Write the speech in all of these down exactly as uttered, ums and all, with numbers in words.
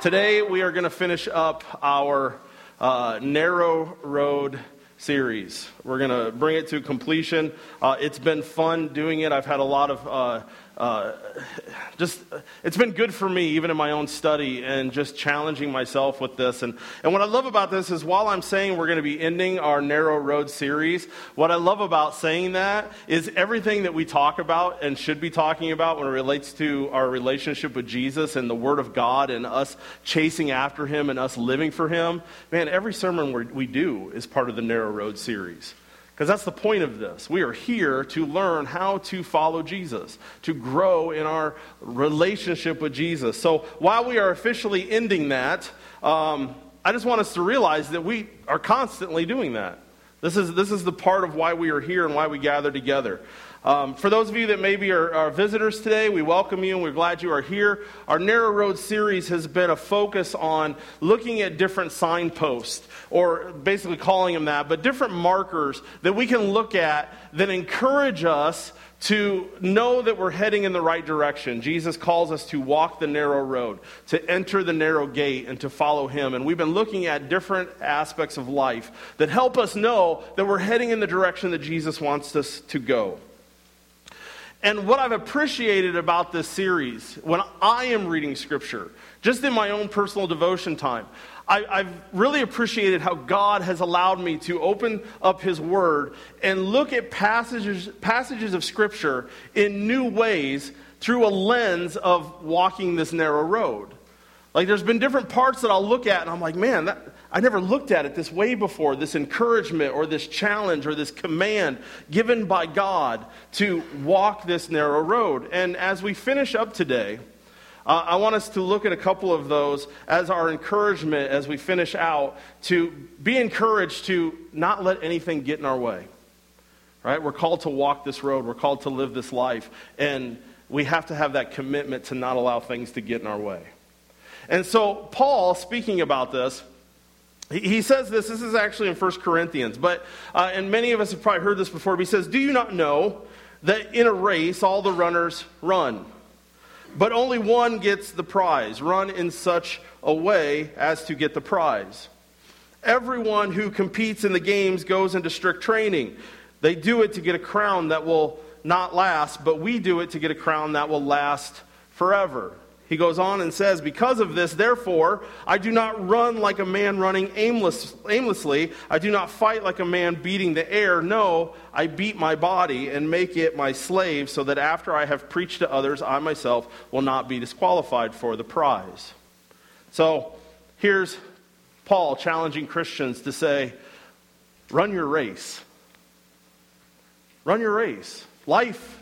Today we are going to finish up our uh, narrow road series. We're going to bring it to completion. Uh, it's been fun doing it. I've had a lot of uh, uh, just, it's been good for me, even in my own study, and just challenging myself with this. And, and what I love about this is while I'm saying we're going to be ending our narrow road series, what I love about saying that is everything that we talk about and should be talking about when it relates to our relationship with Jesus and the Word of God and us chasing after Him and us living for Him. Man, every sermon we we do is part of the narrow road series. Because that's the point of this. We are here to learn how to follow Jesus, to grow in our relationship with Jesus. So while we are officially ending that, um, I just want us to realize that we are constantly doing that. This is this is the part of why we are here and why we gather together. Um, for those of you that maybe are, are visitors today, we welcome you and we're glad you are here. Our Narrow Road series has been a focus on looking at different signposts, or basically calling them that, but different markers that we can look at that encourage us to know that we're heading in the right direction. Jesus calls us to walk the narrow road, to enter the narrow gate, and to follow Him. And we've been looking at different aspects of life that help us know that we're heading in the direction that Jesus wants us to go. And what I've appreciated about this series, when I am reading Scripture, just in my own personal devotion time, I, I've really appreciated how God has allowed me to open up His Word and look at passages, passages of Scripture in new ways through a lens of walking this narrow road. Like there's been different parts that I'll look at and I'm like, man, that, I never looked at it this way before, this encouragement or this challenge or this command given by God to walk this narrow road. And as we finish up today, uh, I want us to look at a couple of those as our encouragement as we finish out, to be encouraged to not let anything get in our way. Right? We're called to walk this road. We're called to live this life. And we have to have that commitment to not allow things to get in our way. And so Paul, speaking about this, he, he says this, this is actually in First Corinthians, but, uh, and many of us have probably heard this before, but he says, "Do you not know that in a race all the runners run, but only one gets the prize? Run in such a way as to get the prize. Everyone who competes in the games goes into strict training. They do it to get a crown that will not last, but we do it to get a crown that will last forever." He goes on and says, "Because of this, therefore, I do not run like a man running aimless, aimlessly. I do not fight like a man beating the air. No, I beat my body and make it my slave, so that after I have preached to others, I myself will not be disqualified for the prize." So here's Paul challenging Christians to say, run your race. Run your race. Life.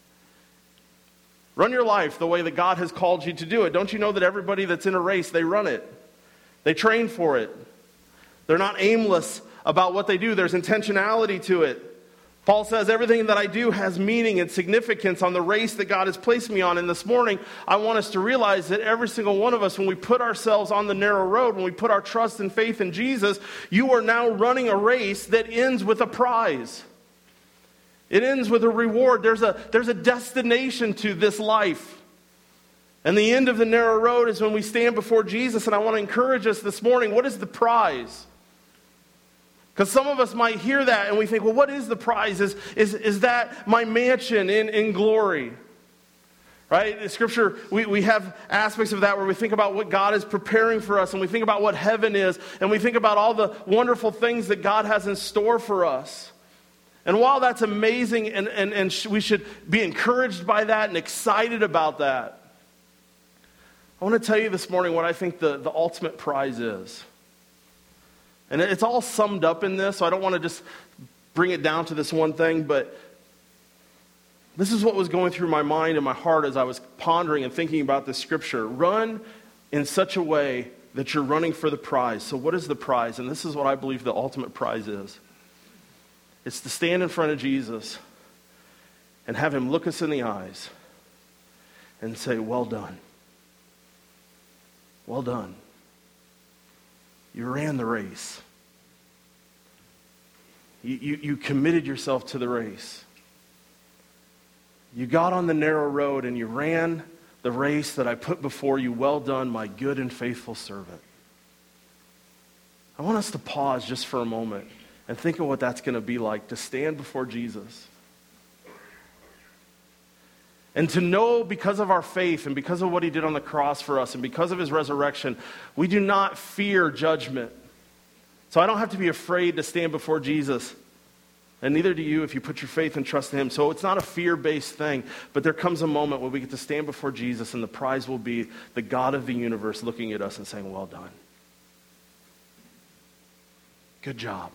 Run your life the way that God has called you to do it. Don't you know that everybody that's in a race, they run it. They train for it. They're not aimless about what they do. There's intentionality to it. Paul says, everything that I do has meaning and significance on the race that God has placed me on. And this morning, I want us to realize that every single one of us, when we put ourselves on the narrow road, when we put our trust and faith in Jesus, you are now running a race that ends with a prize. It ends with a reward. There's a, there's a destination to this life. And the end of the narrow road is when we stand before Jesus. And I want to encourage us this morning, what is the prize? Because some of us might hear that and we think, well, what is the prize? Is, is, is that my mansion in, in glory? Right? In Scripture, we, we have aspects of that where we think about what God is preparing for us. And we think about what heaven is. And we think about all the wonderful things that God has in store for us. And while that's amazing, and, and, and sh- we should be encouraged by that and excited about that, I want to tell you this morning what I think the, the ultimate prize is. And it's all summed up in this, so I don't want to just bring it down to this one thing, but this is what was going through my mind and my heart as I was pondering and thinking about this scripture. Run in such a way that you're running for the prize. So what is the prize? And this is what I believe the ultimate prize is. It's to stand in front of Jesus and have Him look us in the eyes and say, well done. Well done. You ran the race. You, you, you committed yourself to the race. You got on the narrow road and you ran the race that I put before you. Well done, my good and faithful servant. I want us to pause just for a moment and think of what that's going to be like to stand before Jesus. And to know, because of our faith and because of what he did on the cross for us and because of his resurrection, we do not fear judgment. So I don't have to be afraid to stand before Jesus. And neither do you if you put your faith and trust in him. So it's not a fear-based thing, but there comes a moment when we get to stand before Jesus, and the prize will be the God of the universe looking at us and saying, well done. Good job.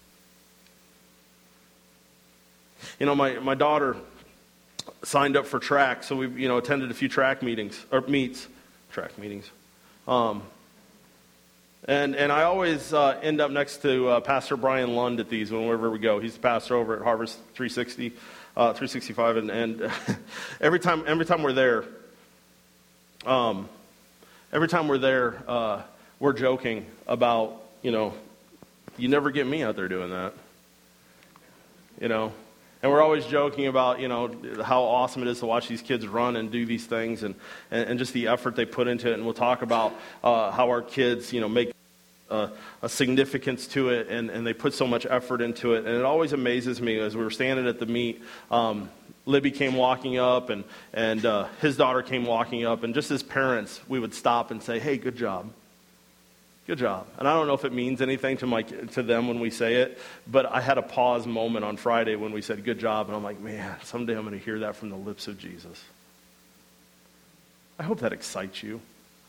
You know, my, my daughter signed up for track, so we you know attended a few track meetings, or meets, track meetings. Um, and and I always uh, end up next to uh, Pastor Brian Lund at these whenever we go. He's the pastor over at Harvest three sixty, uh, three sixty-five, and, and every time every time we're there, um, every time we're there, uh, we're joking about, you know, you never get me out there doing that, you know. And we're always joking about, you know, how awesome it is to watch these kids run and do these things, and, and, and just the effort they put into it. And we'll talk about uh, how our kids, you know, make uh, a significance to it, and, and they put so much effort into it. And it always amazes me as we were standing at the meet, um, Libby came walking up, and, and uh, his daughter came walking up, and just as parents, we would stop and say, hey, good job. Good job. And I don't know if it means anything to my to them when we say it, but I had a pause moment on Friday when we said good job, and I'm like, man, someday I'm going to hear that from the lips of Jesus. I hope that excites you.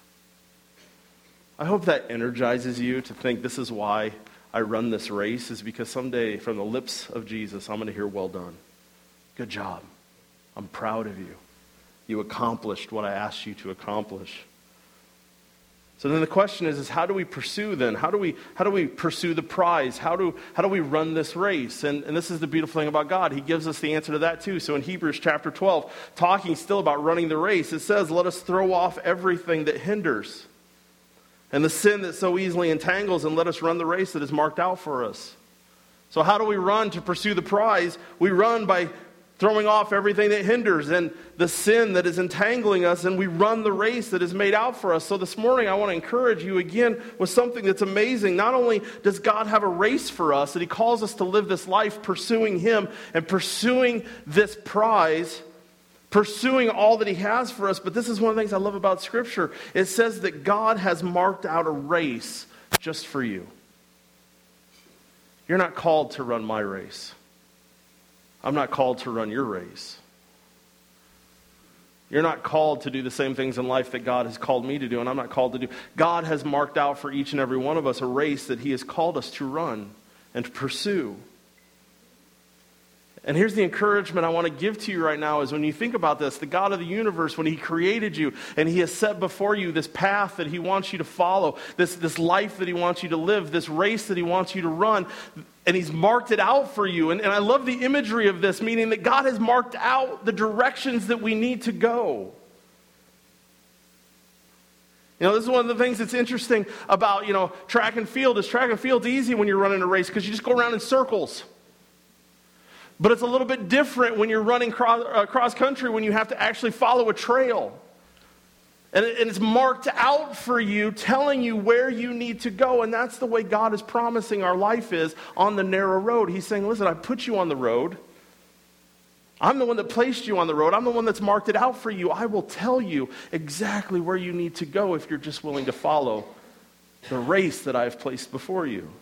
I hope that energizes you to think this is why I run this race, is because someday from the lips of Jesus, I'm going to hear, well done. Good job. I'm proud of you. You accomplished what I asked you to accomplish. So then the question is, is how do we pursue then? How do we how do we pursue the prize? How do how do we run this race? And, and this is the beautiful thing about God. He gives us the answer to that too. So in Hebrews chapter twelve, talking still about running the race, it says, let us throw off everything that hinders and the sin that so easily entangles, and let us run the race that is marked out for us. So how do we run to pursue the prize? We run by throwing off everything that hinders and the sin that is entangling us, and we run the race that is made out for us. So this morning I want to encourage you again with something that's amazing. Not only does God have a race for us, that he calls us to live this life pursuing him and pursuing this prize, pursuing all that he has for us, but this is one of the things I love about Scripture. It says that God has marked out a race just for you. You're not called to run my race. I'm not called to run your race. You're not called to do the same things in life that God has called me to do, and I'm not called to do. God has marked out for each and every one of us a race that he has called us to run and to pursue. And here's the encouragement I want to give to you right now is when you think about this, the God of the universe, when he created you and he has set before you this path that he wants you to follow, this, this life that he wants you to live, this race that he wants you to run, and he's marked it out for you. And, and I love the imagery of this, meaning that God has marked out the directions that we need to go. You know, this is one of the things that's interesting about, you know, track and field is track and field's easy when you're running a race because you just go around in circles. But it's a little bit different when you're running cross, uh, cross country, when you have to actually follow a trail. And, it, and it's marked out for you, telling you where you need to go. And that's the way God is promising our life is on the narrow road. He's saying, listen, I put you on the road. I'm the one that placed you on the road. I'm the one that's marked it out for you. I will tell you exactly where you need to go if you're just willing to follow the race that I've placed before you.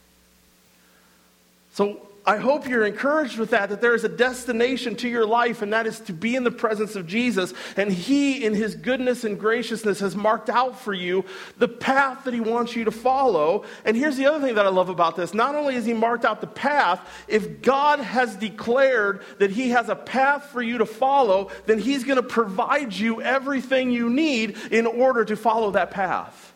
So I hope you're encouraged with that, that there is a destination to your life, and that is to be in the presence of Jesus. And he, in his goodness and graciousness, has marked out for you the path that he wants you to follow. And here's the other thing that I love about this. Not only has he marked out the path, if God has declared that he has a path for you to follow, then he's going to provide you everything you need in order to follow that path.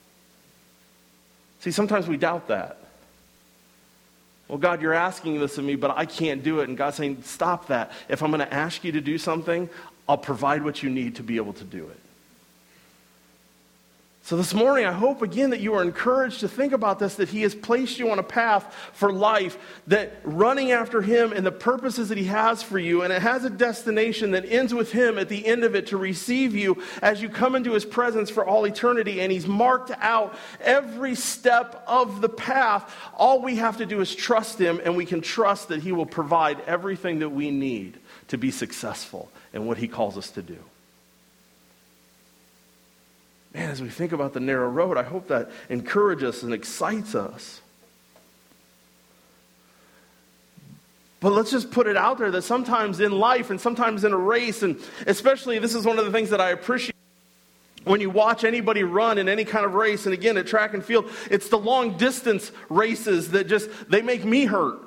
See, sometimes we doubt that. Well, God, you're asking this of me, but I can't do it. And God's saying, stop that. If I'm going to ask you to do something, I'll provide what you need to be able to do it. So this morning, I hope again that you are encouraged to think about this, that he has placed you on a path for life, that running after him and the purposes that he has for you, and it has a destination that ends with him at the end of it to receive you as you come into his presence for all eternity, and he's marked out every step of the path. All we have to do is trust him, and we can trust that he will provide everything that we need to be successful in what he calls us to do. Man, as we think about the narrow road, I hope that encourages us and excites us. But let's just put it out there that sometimes in life and sometimes in a race, and especially this is one of the things that I appreciate when you watch anybody run in any kind of race, and again at track and field, it's the long distance races that just, they make me hurt.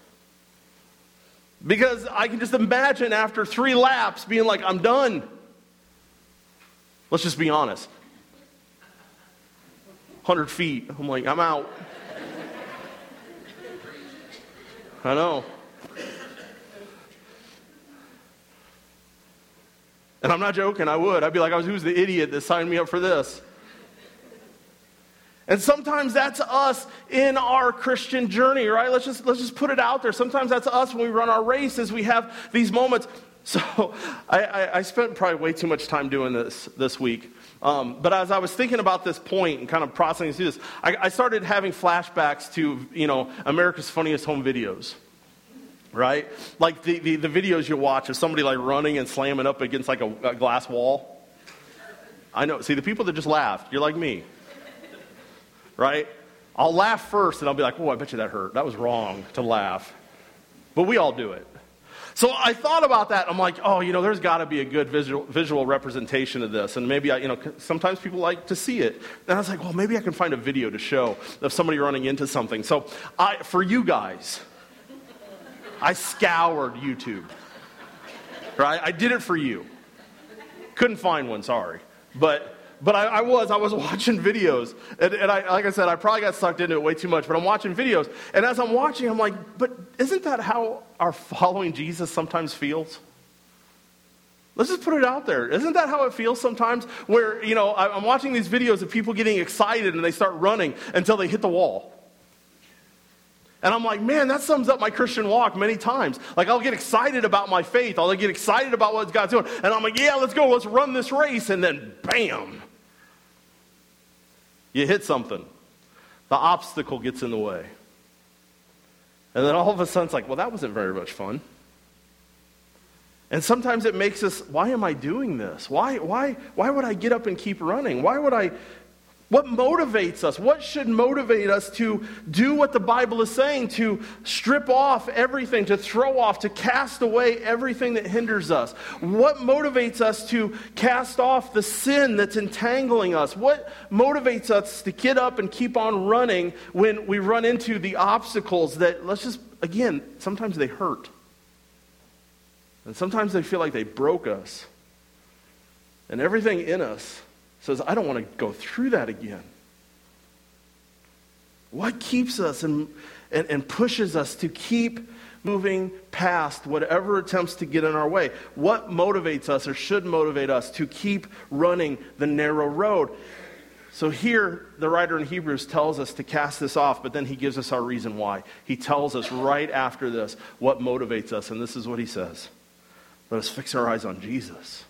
Because I can just imagine after three laps being like, I'm done. Let's just be honest. one hundred feet. I'm like, I'm out. I know. And I'm not joking, I would. I'd be like, I was, who's the idiot that signed me up for this? And sometimes that's us in our Christian journey, right? Let's just let's just put it out there. Sometimes that's us when we run our races. We have these moments. So I, I, I spent probably way too much time doing this this week. Um, but as I was thinking about this point and kind of processing through this, I, I started having flashbacks to, you know, America's Funniest Home Videos, right? Like the, the, the videos you watch of somebody like running and slamming up against like a, a glass wall. I know. See, the people that just laughed, you're like me, right? I'll laugh first and I'll be like, oh, I bet you that hurt. That was wrong to laugh. But we all do it. So I thought about that. I'm like, oh, you know, there's got to be a good visual visual representation of this. And maybe, I, you know, sometimes people like to see it. And I was like, well, maybe I can find a video to show of somebody running into something. So I, for you guys, I scoured YouTube. Right? I did it for you. Couldn't find one, sorry. But but I, I was, I was watching videos. And, and I, like I said, I probably got sucked into it way too much. But I'm watching videos. And as I'm watching, I'm like, but isn't that how our following Jesus sometimes feels? Let's just put it out there. Isn't that how it feels sometimes? Where, you know, I'm watching these videos of people getting excited and they start running until they hit the wall. And I'm like, man, that sums up my Christian walk many times. Like, I'll get excited about my faith. I'll get excited about what God's doing. And I'm like, yeah, let's go. Let's run this race. And then, bam, you hit something. The obstacle gets in the way. And then all of a sudden, it's like, well, that wasn't very much fun. And sometimes it makes us, why am I doing this? Why, why, why would I get up and keep running? Why would I... What motivates us? What should motivate us to do what the Bible is saying, to strip off everything, to throw off, to cast away everything that hinders us? What motivates us to cast off the sin that's entangling us? What motivates us to get up and keep on running when we run into the obstacles that, let's just, again, sometimes they hurt. And sometimes they feel like they broke us. And everything in us says, I don't want to go through that again. What keeps us and, and, and pushes us to keep moving past whatever attempts to get in our way? What motivates us or should motivate us to keep running the narrow road? So here, the writer in Hebrews tells us to cast this off, but then he gives us our reason why. He tells us right after this what motivates us, and this is what he says. Let us fix our eyes on Jesus.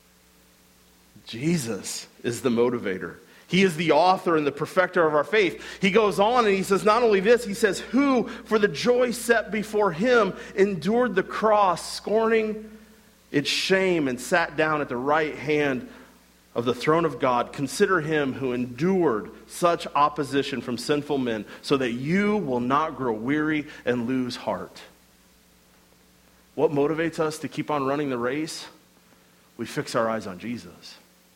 Jesus is the motivator. He is the author and the perfecter of our faith. He goes on and he says not only this, he says, who for the joy set before him endured the cross, scorning its shame, and sat down at the right hand of the throne of God. Consider him who endured such opposition from sinful men, so that you will not grow weary and lose heart. What motivates us to keep on running the race? We fix our eyes on Jesus.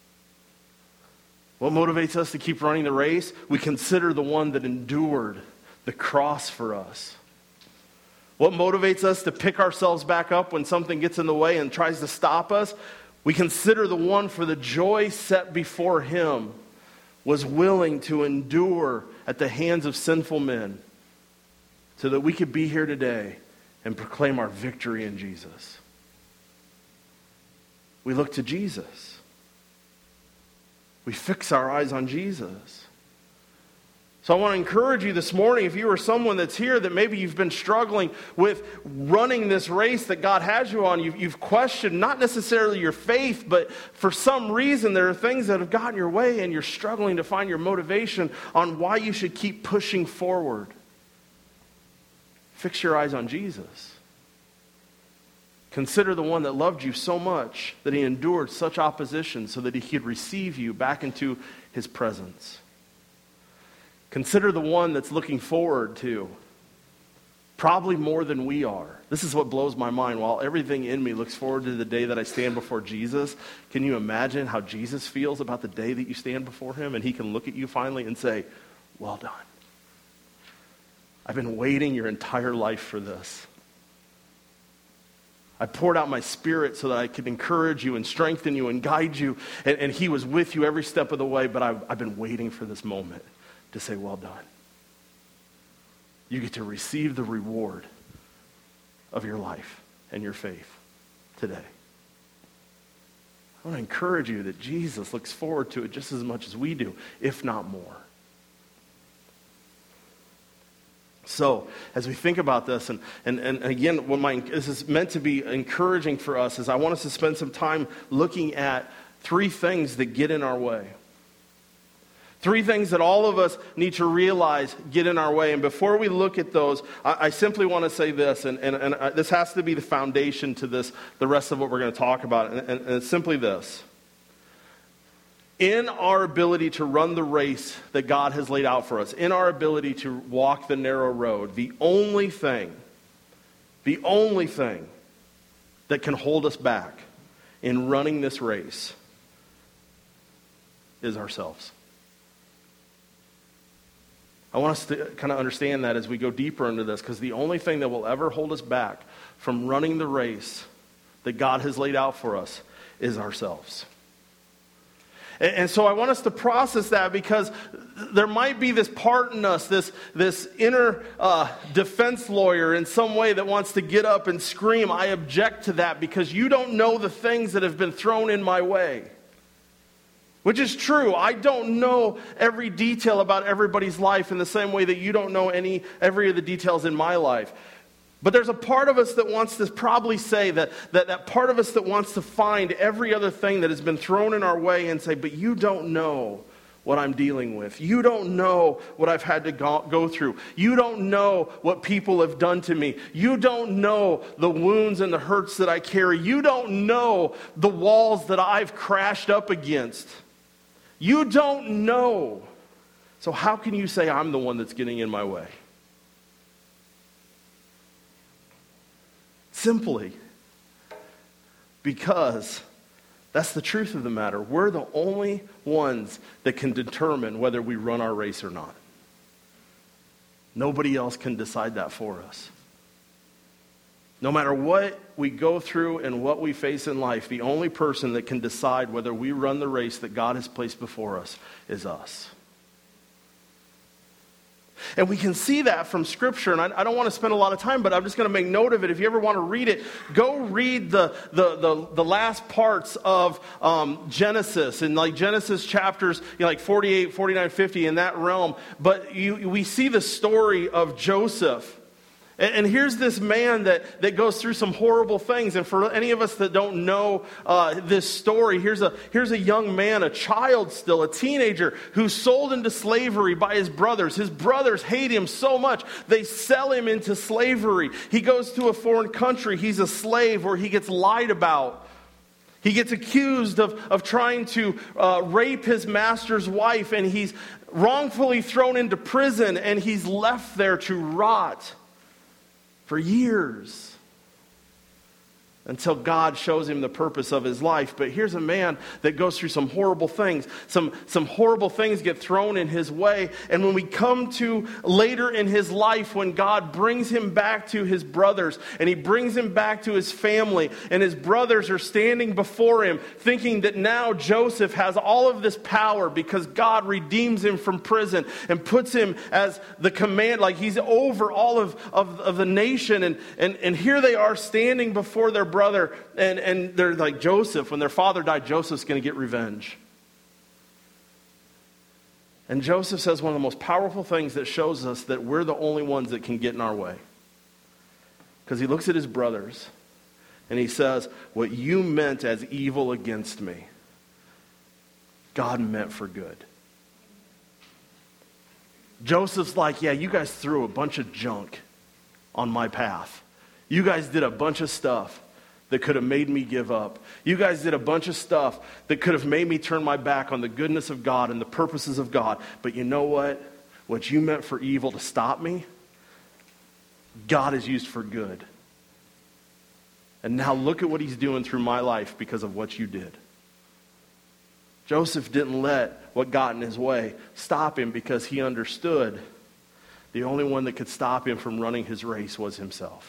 What motivates us to keep running the race? We consider the one that endured the cross for us. What motivates us to pick ourselves back up when something gets in the way and tries to stop us? We consider the one for the joy set before him was willing to endure at the hands of sinful men so that we could be here today and proclaim our victory in Jesus. We look to Jesus. We fix our eyes on Jesus. So I want to encourage you this morning, if you are someone that's here that maybe you've been struggling with running this race that God has you on, you've, you've questioned not necessarily your faith, but for some reason there are things that have gotten your way and you're struggling to find your motivation on why you should keep pushing forward. Fix your eyes on Jesus. Consider the one that loved you so much that he endured such opposition so that he could receive you back into his presence. Consider the one that's looking forward to, probably more than we are. This is what blows my mind. While everything in me looks forward to the day that I stand before Jesus, can you imagine how Jesus feels about the day that you stand before him and he can look at you finally and say, well done. I've been waiting your entire life for this. I poured out my spirit so that I could encourage you and strengthen you and guide you. And, and he was with you every step of the way, but I've, I've been waiting for this moment to say, well done. You get to receive the reward of your life and your faith today. I want to encourage you that Jesus looks forward to it just as much as we do, if not more. So, as we think about this, and, and, and again, what my, this is meant to be encouraging for us, is I want us to spend some time looking at three things that get in our way. Three things that all of us need to realize get in our way. And before we look at those, I, I simply want to say this, and, and, and I, this has to be the foundation to this, the rest of what we're going to talk about, and, and, and it's simply this. In our ability to run the race that God has laid out for us, in our ability to walk the narrow road, the only thing, the only thing that can hold us back in running this race is ourselves. I want us to kind of understand that as we go deeper into this, because the only thing that will ever hold us back from running the race that God has laid out for us is ourselves. And so I want us to process that, because there might be this part in us, this, this inner uh, defense lawyer in some way that wants to get up and scream, I object to that because you don't know the things that have been thrown in my way. Which is true. I don't know every detail about everybody's life in the same way that you don't know any every of the details in my life. But there's a part of us that wants to probably say that, that that part of us that wants to find every other thing that has been thrown in our way and say, but you don't know what I'm dealing with. You don't know what I've had to go, go through. You don't know what people have done to me. You don't know the wounds and the hurts that I carry. You don't know the walls that I've crashed up against. You don't know. So how can you say I'm the one that's getting in my way? Simply because that's the truth of the matter. We're the only ones that can determine whether we run our race or not. Nobody else can decide that for us. No matter what we go through and what we face in life, the only person that can decide whether we run the race that God has placed before us is us. And we can see that from Scripture, and I, I don't want to spend a lot of time, but I'm just going to make note of it. If you ever want to read it, go read the the the, the last parts of um, Genesis, and like Genesis chapters, you know, like forty-eight, forty-nine, fifty, in that realm. But you, we see the story of Joseph. And here's this man that, that goes through some horrible things. And for any of us that don't know uh, this story, here's a, here's a young man, a child still, a teenager, who's sold into slavery by his brothers. His brothers hate him so much, they sell him into slavery. He goes to a foreign country. He's a slave where he gets lied about. He gets accused of, of trying to uh, rape his master's wife, and he's wrongfully thrown into prison, and he's left there to rot for years until God shows him the purpose of his life. But here's a man that goes through some horrible things. Some, some horrible things get thrown in his way. And when we come to later in his life, when God brings him back to his brothers, and he brings him back to his family, and his brothers are standing before him, thinking that now Joseph has all of this power because God redeems him from prison and puts him as the command, like he's over all of, of, of the nation. And, and, and here they are standing before their brother, and, and they're like, Joseph, when their father died, Joseph's going to get revenge. And Joseph says one of the most powerful things that shows us that we're the only ones that can get in our way. Because he looks at his brothers and he says, what you meant as evil against me, God meant for good. Joseph's like, yeah, you guys threw a bunch of junk on my path. You guys did a bunch of stuff that could have made me give up. You guys did a bunch of stuff that could have made me turn my back on the goodness of God and the purposes of God. But you know what? What you meant for evil to stop me, God has used for good. And now look at what he's doing through my life because of what you did. Joseph didn't let what got in his way stop him because he understood the only one that could stop him from running his race was himself.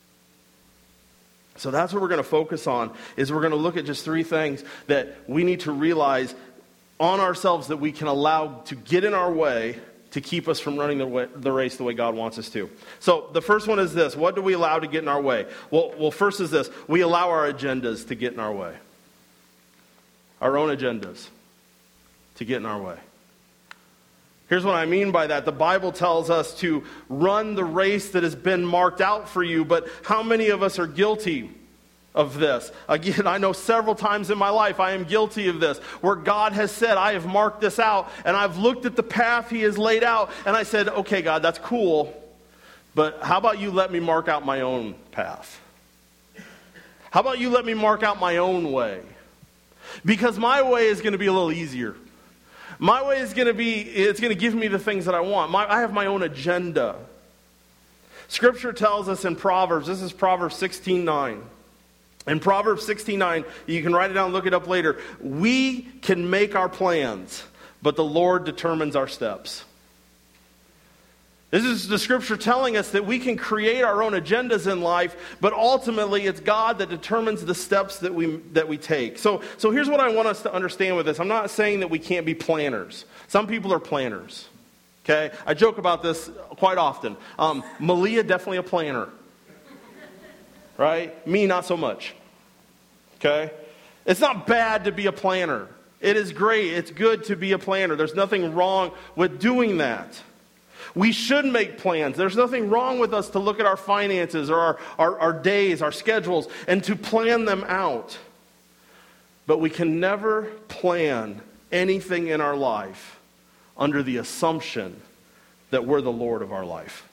So that's what we're going to focus on, is we're going to look at just three things that we need to realize on ourselves that we can allow to get in our way to keep us from running the, way, the race the way God wants us to. So the first one is this. What do we allow to get in our way? Well, well, first is this. We allow our agendas to get in our way. Our own agendas to get in our way. Here's what I mean by that. The Bible tells us to run the race that has been marked out for you, but how many of us are guilty of this? Again, I know several times in my life I am guilty of this, where God has said, I have marked this out, and I've looked at the path he has laid out, and I said, okay, God, that's cool, but how about you let me mark out my own path? How about you let me mark out my own way? Because my way is going to be a little easier. My way is going to be, it's going to give me the things that I want. My, I have my own agenda. Scripture tells us in Proverbs, this is Proverbs sixteen nine. In Proverbs sixteen nine, you can write it down, look it up later. We can make our plans, but the Lord determines our steps. This is the Scripture telling us that we can create our own agendas in life, but ultimately it's God that determines the steps that we that we take. So, so here's what I want us to understand with this. I'm not saying that we can't be planners. Some people are planners. Okay? I joke about this quite often. Um, Malia, definitely a planner. Right? Me, not so much. Okay? It's not bad to be a planner. It is great. It's good to be a planner. There's nothing wrong with doing that. We should make plans. There's nothing wrong with us to look at our finances or our, our, our days, our schedules, and to plan them out. But we can never plan anything in our life under the assumption that we're the Lord of our life.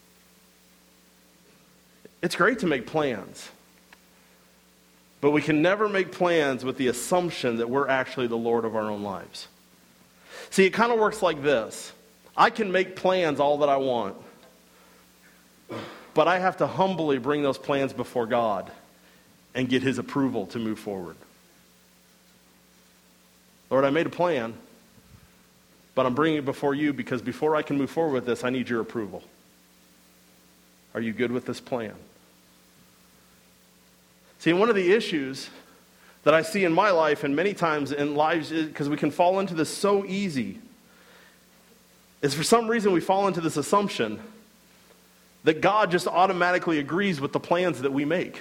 It's great to make plans, but we can never make plans with the assumption that we're actually the Lord of our own lives. See, it kind of works like this. I can make plans all that I want, but I have to humbly bring those plans before God and get his approval to move forward. Lord, I made a plan, but I'm bringing it before you because before I can move forward with this, I need your approval. Are you good with this plan? See, one of the issues that I see in my life and many times in lives, because we can fall into this so easy, is for some reason we fall into this assumption that God just automatically agrees with the plans that we make.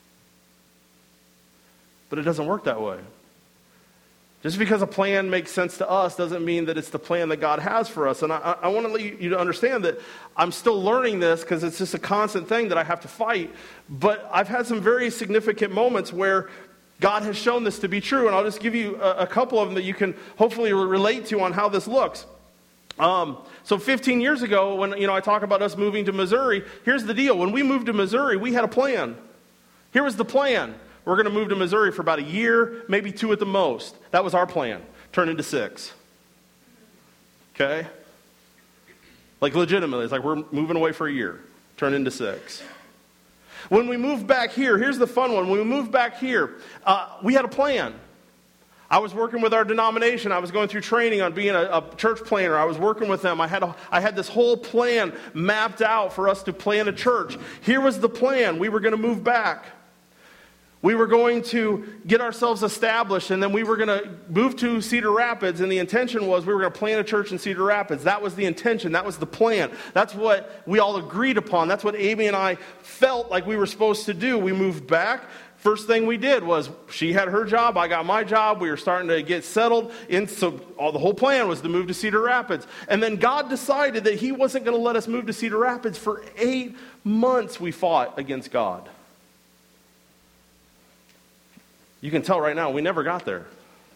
But it doesn't work that way. Just because a plan makes sense to us doesn't mean that it's the plan that God has for us. And I, I want to let you to understand that I'm still learning this because it's just a constant thing that I have to fight. But I've had some very significant moments where God has shown this to be true. And I'll just give you a, a couple of them that you can hopefully relate to on how this looks. Um, so fifteen years ago, when you know I talk about us moving to Missouri, here's the deal. When we moved to Missouri, we had a plan. Here was the plan. We're going to move to Missouri for about a year, maybe two at the most. That was our plan. Turn into six. Okay? Like legitimately, it's like we're moving away for a year. Turn into six. When we moved back here, here's the fun one. When we moved back here, uh, we had a plan. I was working with our denomination. I was going through training on being a, a church planner. I was working with them. I had a, I had this whole plan mapped out for us to plan a church. Here was the plan. We were going to move back. We were going to get ourselves established, and then we were going to move to Cedar Rapids, and the intention was we were going to plant a church in Cedar Rapids. That was the intention. That was the plan. That's what we all agreed upon. That's what Amy and I felt like we were supposed to do. We moved back. first thing we did was she had her job, I got my job. We were starting to get settled. In, so all, the whole plan was to move to Cedar Rapids. And then God decided that he wasn't going to let us move to Cedar Rapids. For eight months we fought against God. You can tell right now, we never got there.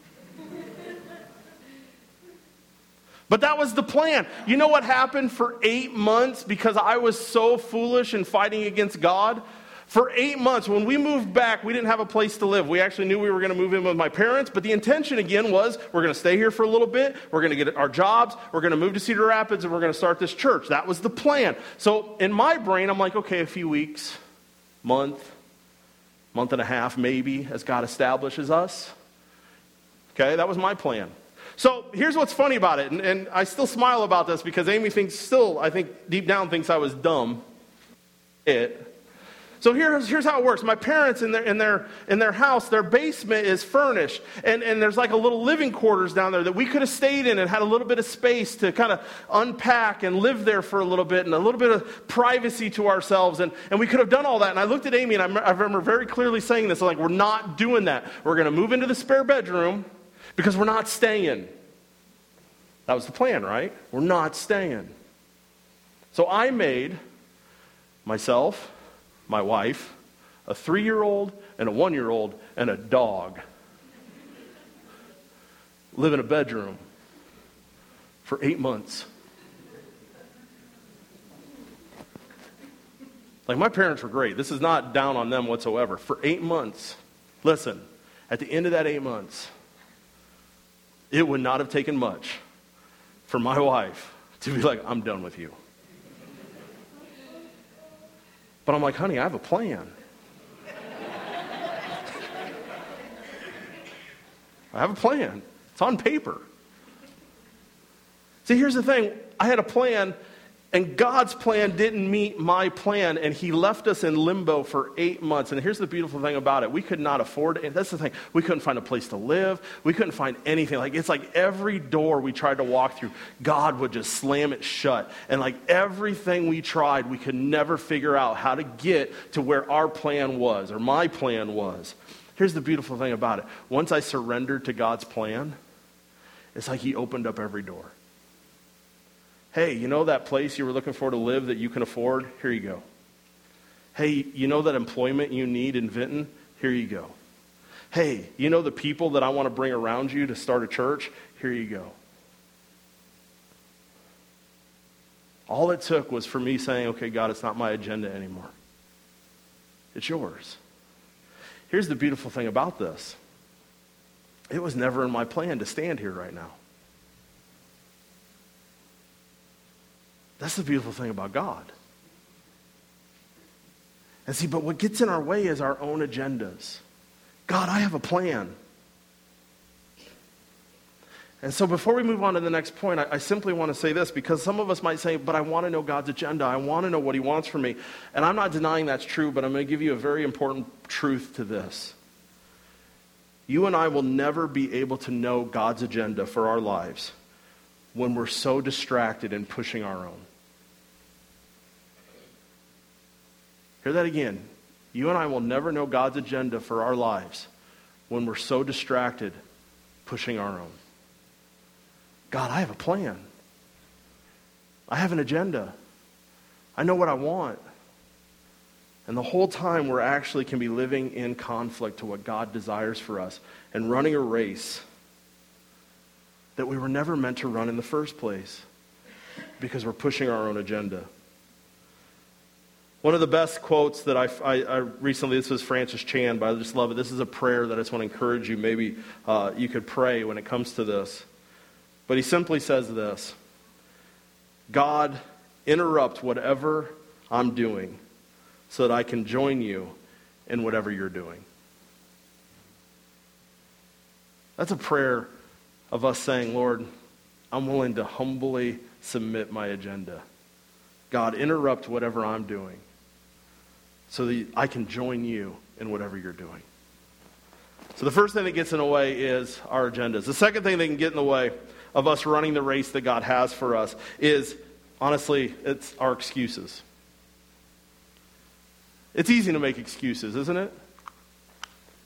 But that was the plan. You know what happened for eight months because I was so foolish in fighting against God? For eight months, when we moved back, we didn't have a place to live. We actually knew we were going to move in with my parents, but the intention again was we're going to stay here for a little bit, we're going to get our jobs, we're going to move to Cedar Rapids, and we're going to start this church. That was the plan. So in my brain, I'm like, okay, a few weeks, month, month and a half maybe, as God establishes us. Okay, that was my plan. So here's what's funny about it, and, and I still smile about this because Amy thinks still, I think deep down thinks I was dumb. It. So here's, here's how it works. My parents in their in their in their house, their basement is furnished, and, and there's like a little living quarters down there that we could have stayed in and had a little bit of space to kind of unpack and live there for a little bit and a little bit of privacy to ourselves, and, and we could have done all that. And I looked at Amy and I, I remember very clearly saying this, like, we're not doing that. We're going to move into the spare bedroom because we're not staying. That was the plan, right? We're not staying. So I made myself, my wife, a three-year-old, and a one-year-old, and a dog live in a bedroom for eight months. Like, my parents were great. This is not down on them whatsoever. For eight months, listen, at the end of that eight months, it would not have taken much for my wife to be like, I'm done with you. But I'm like, honey, I have a plan. I have a plan. It's on paper. See, here's the thing. I had a plan, and God's plan didn't meet my plan, and he left us in limbo for eight months. And here's the beautiful thing about it. We could not afford it. That's the thing. We couldn't find a place to live. We couldn't find anything. Like, it's like every door we tried to walk through, God would just slam it shut. And like everything we tried, we could never figure out how to get to where our plan was, or my plan was. Here's the beautiful thing about it. Once I surrendered to God's plan, it's like he opened up every door. Hey, you know that place you were looking for to live that you can afford? Here you go. Hey, you know that employment you need in Vinton? Here you go. Hey, you know the people that I want to bring around you to start a church? Here you go. All it took was for me saying, okay, God, it's not my agenda anymore. It's yours. Here's the beautiful thing about this. It was never in my plan to stand here right now. That's the beautiful thing about God. And see, but what gets in our way is our own agendas. God, I have a plan. And so before we move on to the next point, I, I simply want to say this, because some of us might say, but I want to know God's agenda. I want to know what he wants from me. And I'm not denying that's true, but I'm going to give you a very important truth to this. You and I will never be able to know God's agenda for our lives when we're so distracted and pushing our own. Hear that again. You and I will never know God's agenda for our lives when we're so distracted pushing our own. God, I have a plan. I have an agenda. I know what I want. And the whole time we're actually can be living in conflict to what God desires for us and running a race that we were never meant to run in the first place because we're pushing our own agenda. One of the best quotes that I, I, I recently, this was Francis Chan, but I just love it. This is a prayer that I just want to encourage you. Maybe uh, you could pray when it comes to this. But he simply says this: God, interrupt whatever I'm doing so that I can join you in whatever you're doing. That's a prayer of us saying, Lord, I'm willing to humbly submit my agenda. God, interrupt whatever I'm doing so that I can join you in whatever you're doing. So the first thing that gets in the way is our agendas. The second thing that can get in the way of us running the race that God has for us is, honestly, it's our excuses. It's easy to make excuses, isn't it?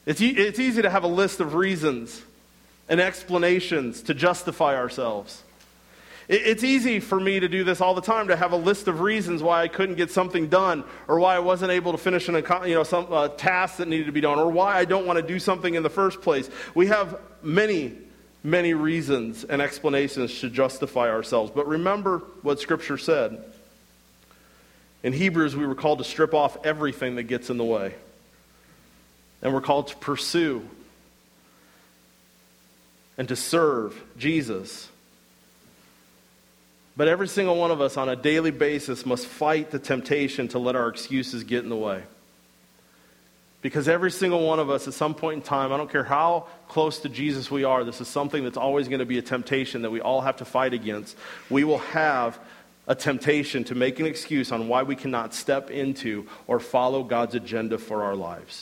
It's, e- it's easy to have a list of reasons and explanations to justify ourselves. It, it's easy for me to do this all the time, to have a list of reasons why I couldn't get something done, or why I wasn't able to finish an, you know, some uh, task that needed to be done, or why I don't want to do something in the first place. We have many, many reasons and explanations to justify ourselves. But remember what Scripture said. In Hebrews, we were called to strip off everything that gets in the way. And we're called to pursue and to serve Jesus. But every single one of us on a daily basis must fight the temptation to let our excuses get in the way. Because every single one of us at some point in time, I don't care how close to Jesus we are, this is something that's always going to be a temptation that we all have to fight against. We will have a temptation to make an excuse on why we cannot step into or follow God's agenda for our lives.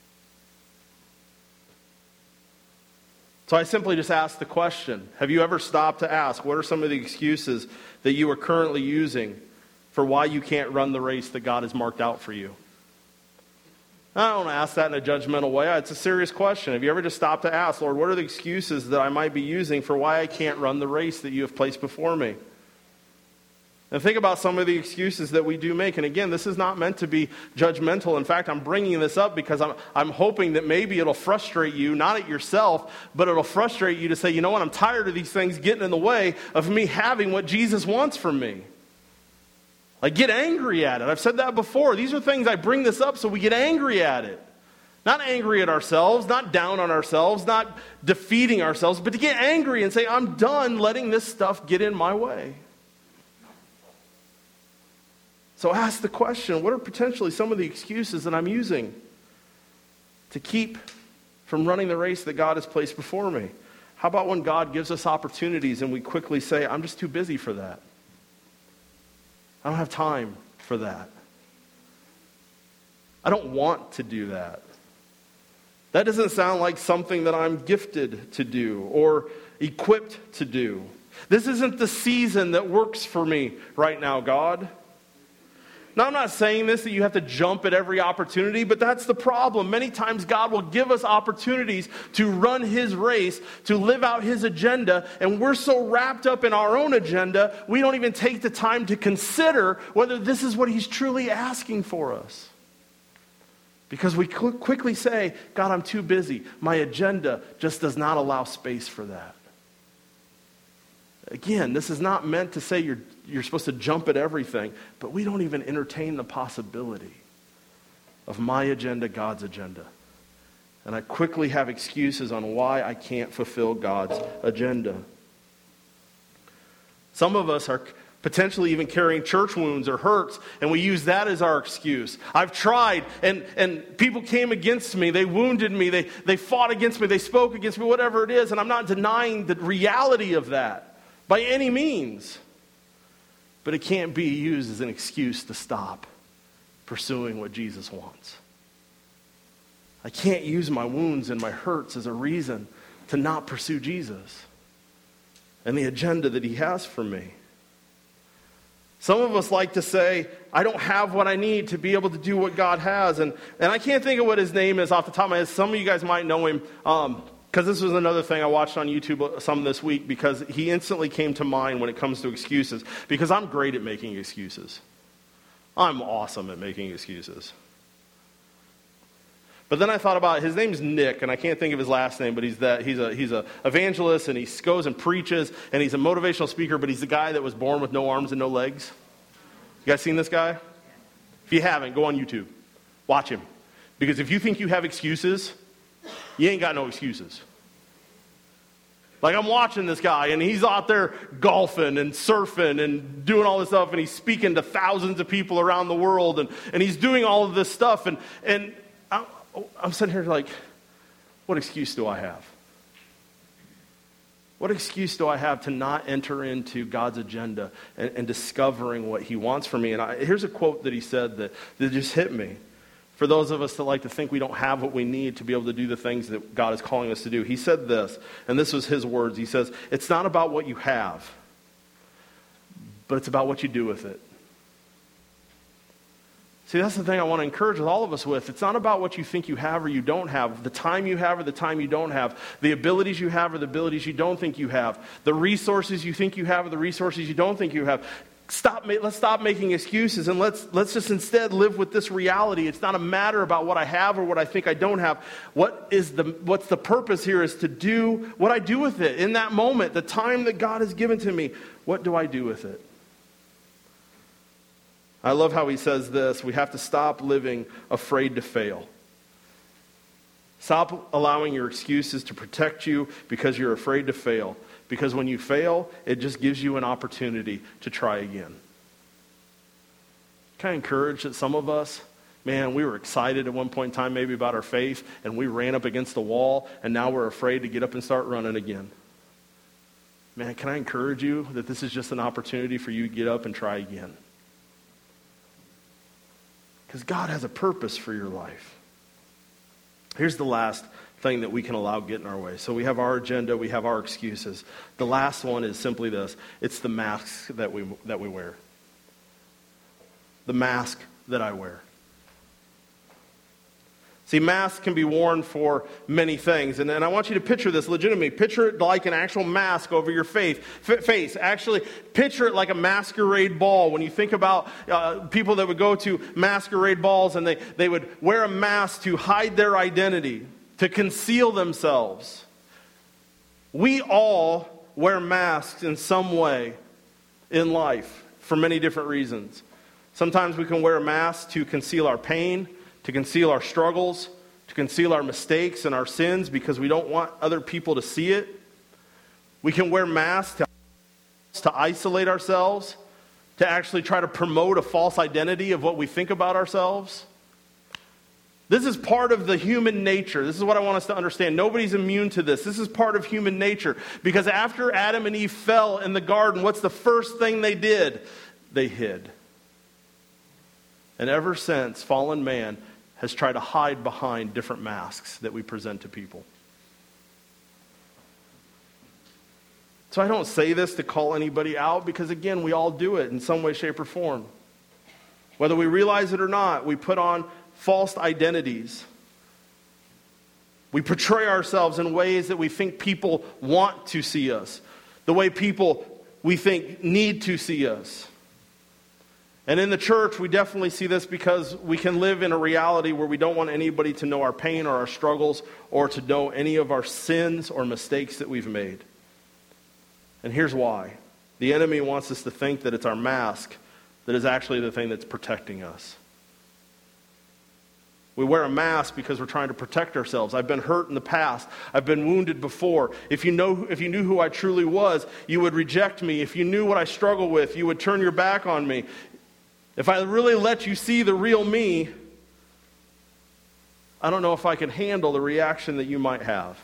So I simply just ask the question, have you ever stopped to ask, what are some of the excuses that you are currently using for why you can't run the race that God has marked out for you? I don't ask that in a judgmental way. It's a serious question. Have you ever just stopped to ask, Lord, what are the excuses that I might be using for why I can't run the race that you have placed before me? And think about some of the excuses that we do make. And again, this is not meant to be judgmental. In fact, I'm bringing this up because I'm, I'm hoping that maybe it'll frustrate you, not at yourself, but it'll frustrate you to say, you know what, I'm tired of these things getting in the way of me having what Jesus wants from me. Like, get angry at it. I've said that before. These are things, I bring this up so we get angry at it. Not angry at ourselves, not down on ourselves, not defeating ourselves, but to get angry and say, I'm done letting this stuff get in my way. So ask the question, what are potentially some of the excuses that I'm using to keep from running the race that God has placed before me? How about when God gives us opportunities and we quickly say, I'm just too busy for that. I don't have time for that. I don't want to do that. That doesn't sound like something that I'm gifted to do or equipped to do. This isn't the season that works for me right now, God. Now, I'm not saying this that you have to jump at every opportunity, but that's the problem. Many times God will give us opportunities to run His race, to live out His agenda, and we're so wrapped up in our own agenda, we don't even take the time to consider whether this is what He's truly asking for us. Because we qu- quickly say, God, I'm too busy. My agenda just does not allow space for that. Again, this is not meant to say you're you're supposed to jump at everything, but we don't even entertain the possibility of my agenda, God's agenda. And I quickly have excuses on why I can't fulfill God's agenda. Some of us are potentially even carrying church wounds or hurts, and we use that as our excuse. I've tried, and, and people came against me, they wounded me, they, they fought against me, they spoke against me, whatever it is, and I'm not denying the reality of that by any means. But it can't be used as an excuse to stop pursuing what Jesus wants. I can't use my wounds and my hurts as a reason to not pursue Jesus and the agenda that He has for me. Some of us like to say, I don't have what I need to be able to do what God has. And, and I can't think of what his name is off the top of my head. Some of you guys might know him. Um, Because this was another thing I watched on YouTube some this week, because he instantly came to mind when it comes to excuses. Because I'm great at making excuses. I'm awesome at making excuses. But then I thought about, his name's Nick, and I can't think of his last name, but he's that he's a he's a evangelist, and he goes and preaches, and he's a motivational speaker, but he's the guy that was born with no arms and no legs. You guys seen this guy? If you haven't, go on YouTube. Watch him. Because if you think you have excuses, you ain't got no excuses. Like, I'm watching this guy, and he's out there golfing and surfing and doing all this stuff, and he's speaking to thousands of people around the world, and, and he's doing all of this stuff, and, and I'm, I'm sitting here like, what excuse do I have? What excuse do I have to not enter into God's agenda and, and discovering what He wants for me? And I, here's a quote that he said that, that just hit me. For those of us that like to think we don't have what we need to be able to do the things that God is calling us to do. He said this, and this was his words. He says, it's not about what you have, but it's about what you do with it. See, that's the thing I want to encourage all of us with. It's not about what you think you have or you don't have, the time you have or the time you don't have, the abilities you have or the abilities you don't think you have, the resources you think you have or the resources you don't think you have. Stop. Let's stop making excuses and let's let's just instead live with this reality. It's not a matter about what I have or what I think I don't have. What is the what's the purpose here is to do what I do with it in that moment, the time that God has given to me. What do I do with it? I love how he says this. We have to stop living afraid to fail. Stop allowing your excuses to protect you because you're afraid to fail. Because when you fail, it just gives you an opportunity to try again. Can I encourage that some of us, man, we were excited at one point in time maybe about our faith, and we ran up against the wall, and now we're afraid to get up and start running again. Man, can I encourage you that this is just an opportunity for you to get up and try again? Because God has a purpose for your life. Here's the last thing that we can allow get in our way. So we have our agenda, we have our excuses. The last one is simply this. It's the mask that we that we wear. The mask that I wear. See, masks can be worn for many things. And, and I want you to picture this legitimately. Picture it like an actual mask over your face. F- face. Actually, picture it like a masquerade ball. When you think about uh, people that would go to masquerade balls and they, they would wear a mask to hide their identity, to conceal themselves. We all wear masks in some way in life for many different reasons. Sometimes we can wear a mask to conceal our pain, to conceal our struggles, to conceal our mistakes and our sins because we don't want other people to see it. We can wear masks to, to isolate ourselves, to actually try to promote a false identity of what we think about ourselves. This is part of the human nature. This is what I want us to understand. Nobody's immune to this. This is part of human nature. Because after Adam and Eve fell in the garden, what's the first thing they did? They hid. And ever since, fallen man has tried to hide behind different masks that we present to people. So I don't say this to call anybody out because, again, we all do it in some way, shape, or form. Whether we realize it or not, we put on false identities. We portray ourselves in ways that we think people want to see us, the way people we think need to see us. And in the church, we definitely see this because we can live in a reality where we don't want anybody to know our pain or our struggles or to know any of our sins or mistakes that we've made. And here's why. The enemy wants us to think that it's our mask that is actually the thing that's protecting us. We wear a mask because we're trying to protect ourselves. I've been hurt in the past. I've been wounded before. If you know, if you knew who I truly was, you would reject me. If you knew what I struggle with, you would turn your back on me. If I really let you see the real me, I don't know if I can handle the reaction that you might have.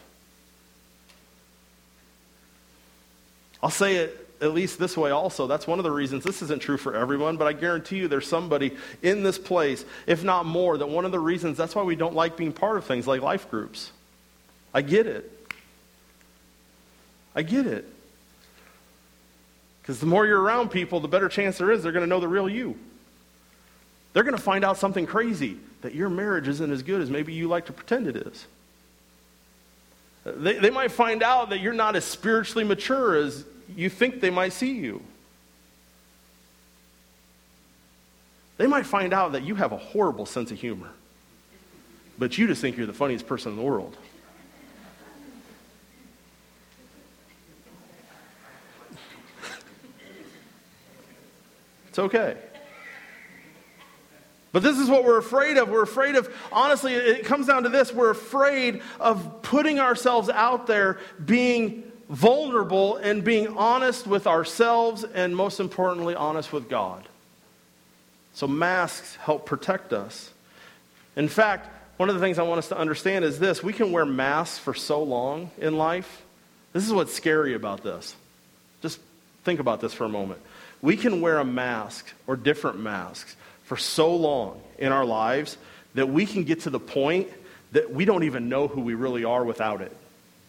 I'll say it at least this way also. That's one of the reasons. This isn't true for everyone, but I guarantee you there's somebody in this place, if not more, that one of the reasons, that's why we don't like being part of things like life groups. I get it. I get it. Because the more you're around people, the better chance there is they're going to know the real you. They're going to find out something crazy, that your marriage isn't as good as maybe you like to pretend it is. They, they might find out that you're not as spiritually mature as you think they might see you. They might find out that you have a horrible sense of humor, but you just think you're the funniest person in the world. It's okay. But this is what we're afraid of. We're afraid of, honestly, it comes down to this. We're afraid of putting ourselves out there, being vulnerable and being honest with ourselves and, most importantly, honest with God. So masks help protect us. In fact, one of the things I want us to understand is this. We can wear masks for so long in life. This is what's scary about this. Just think about this for a moment. We can wear a mask or different masks for so long in our lives that we can get to the point that we don't even know who we really are without it.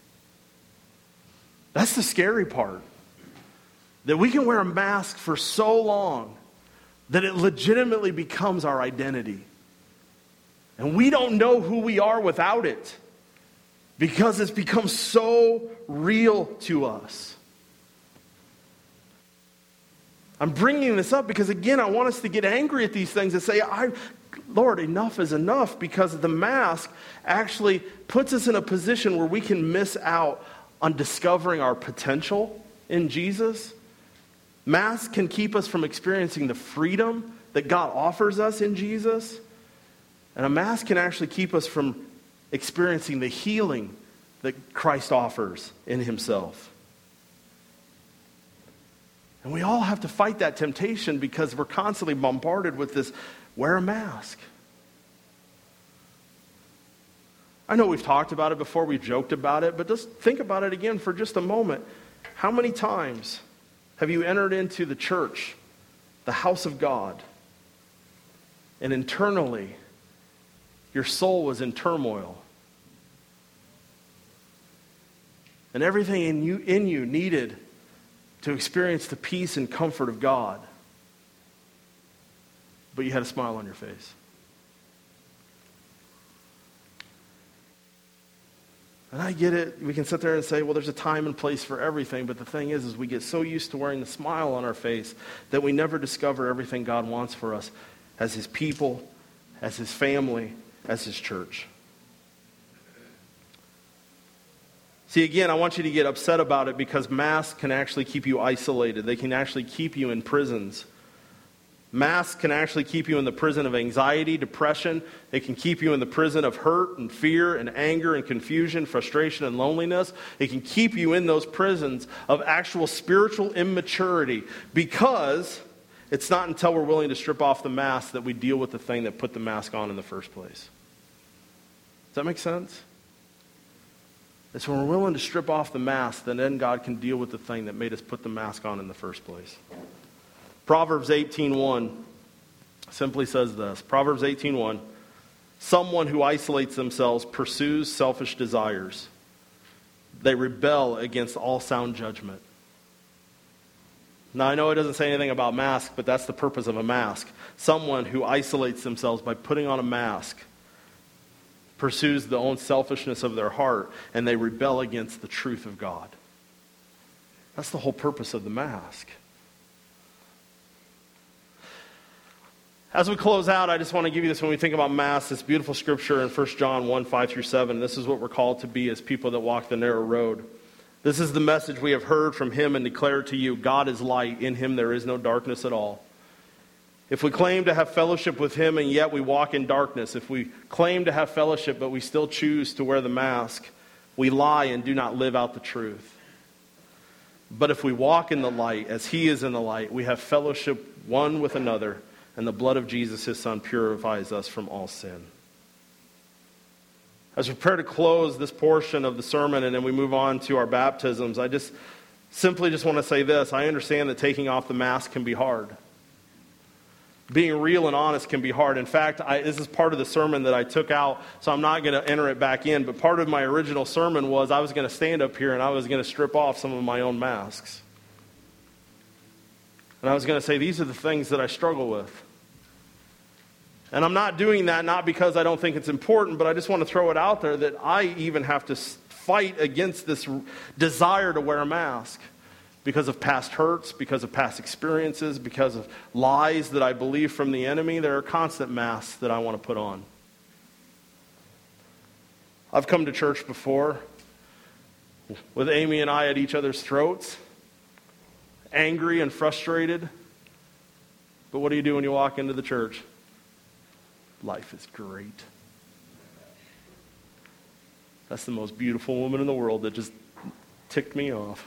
That's the scary part. That we can wear a mask for so long that it legitimately becomes our identity. And we don't know who we are without it, because it's become so real to us. I'm bringing this up because, again, I want us to get angry at these things and say, I, Lord, enough is enough, because the mask actually puts us in a position where we can miss out on discovering our potential in Jesus. Masks can keep us from experiencing the freedom that God offers us in Jesus. And a mask can actually keep us from experiencing the healing that Christ offers in himself. And we all have to fight that temptation because we're constantly bombarded with this, wear a mask. I know we've talked about it before, we've joked about it, but just think about it again for just a moment. How many times have you entered into the church, the house of God, and internally your soul was in turmoil? And everything in you, in you needed to experience the peace and comfort of God. But you had a smile on your face. And I get it. We can sit there and say, well, there's a time and place for everything. But the thing is, is we get so used to wearing the smile on our face that we never discover everything God wants for us as his people, as his family, as his church. See, again, I want you to get upset about it because masks can actually keep you isolated. They can actually keep you in prisons. Masks can actually keep you in the prison of anxiety, depression. They can keep you in the prison of hurt and fear and anger and confusion, frustration and loneliness. It can keep you in those prisons of actual spiritual immaturity, because it's not until we're willing to strip off the mask that we deal with the thing that put the mask on in the first place. Does that make sense? It's when we're willing to strip off the mask that then God can deal with the thing that made us put the mask on in the first place. Proverbs eighteen one simply says this. Proverbs eighteen one, someone who isolates themselves pursues selfish desires. They rebel against all sound judgment. Now, I know it doesn't say anything about mask, but that's the purpose of a mask. Someone who isolates themselves by putting on a mask pursues the own selfishness of their heart, and they rebel against the truth of God. That's the whole purpose of the mask. As we close out, I just want to give you this when we think about masks, this beautiful scripture in First John one, five through seven. This is what we're called to be as people that walk the narrow road. This is the message we have heard from him and declared to you. God is light. In him there is no darkness at all. If we claim to have fellowship with him and yet we walk in darkness, if we claim to have fellowship but we still choose to wear the mask, we lie and do not live out the truth. But if we walk in the light as he is in the light, we have fellowship one with another, and the blood of Jesus, his son, purifies us from all sin. As we prepare to close this portion of the sermon and then we move on to our baptisms, I just simply just want to say this. I understand that taking off the mask can be hard. Being real and honest can be hard. In fact, I, this is part of the sermon that I took out, so I'm not going to enter it back in. But part of my original sermon was I was going to stand up here and I was going to strip off some of my own masks. And I was going to say, these are the things that I struggle with. And I'm not doing that not because I don't think it's important, but I just want to throw it out there that I even have to fight against this desire to wear a mask. Because of past hurts, because of past experiences, because of lies that I believe from the enemy, there are constant masks that I want to put on. I've come to church before with Amy and I at each other's throats, angry and frustrated. But what do you do when you walk into the church? Life is great. That's the most beautiful woman in the world that just ticked me off.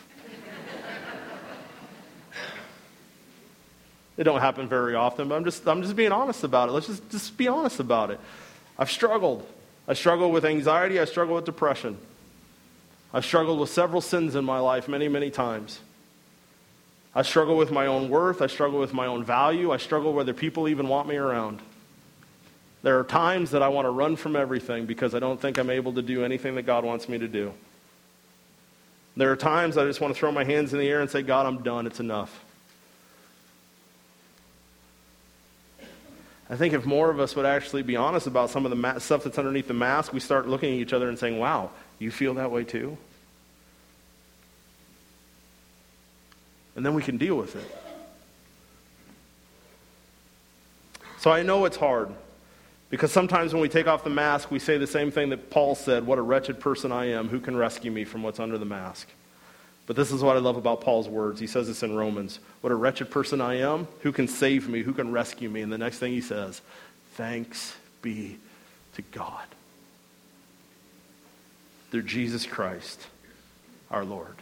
It don't happen very often, but I'm just I'm just being honest about it. Let's just, just be honest about it. I've struggled. I struggle with anxiety. I struggle with depression. I've struggled with several sins in my life many, many times. I struggle with my own worth. I struggle with my own value. I struggle whether people even want me around. There are times that I want to run from everything because I don't think I'm able to do anything that God wants me to do. There are times I just want to throw my hands in the air and say, God, I'm done. It's enough. I think if more of us would actually be honest about some of the ma- stuff that's underneath the mask, we start looking at each other and saying, wow, you feel that way too? And then we can deal with it. So I know it's hard, because sometimes when we take off the mask, we say the same thing that Paul said, what a wretched person I am, who can rescue me from what's under the mask? But this is what I love about Paul's words. He says this in Romans. What a wretched person I am. Who can save me? Who can rescue me? And the next thing he says, thanks be to God through Jesus Christ, our Lord.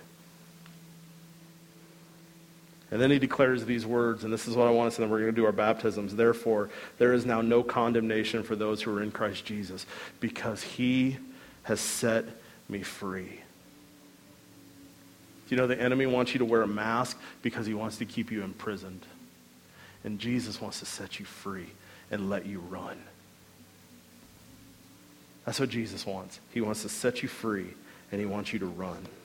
And then he declares these words, and this is what I want us to, and then we're going to do our baptisms. Therefore, there is now no condemnation for those who are in Christ Jesus, because he has set me free. You know, the enemy wants you to wear a mask because he wants to keep you imprisoned. And Jesus wants to set you free and let you run. That's what Jesus wants. He wants to set you free, and he wants you to run.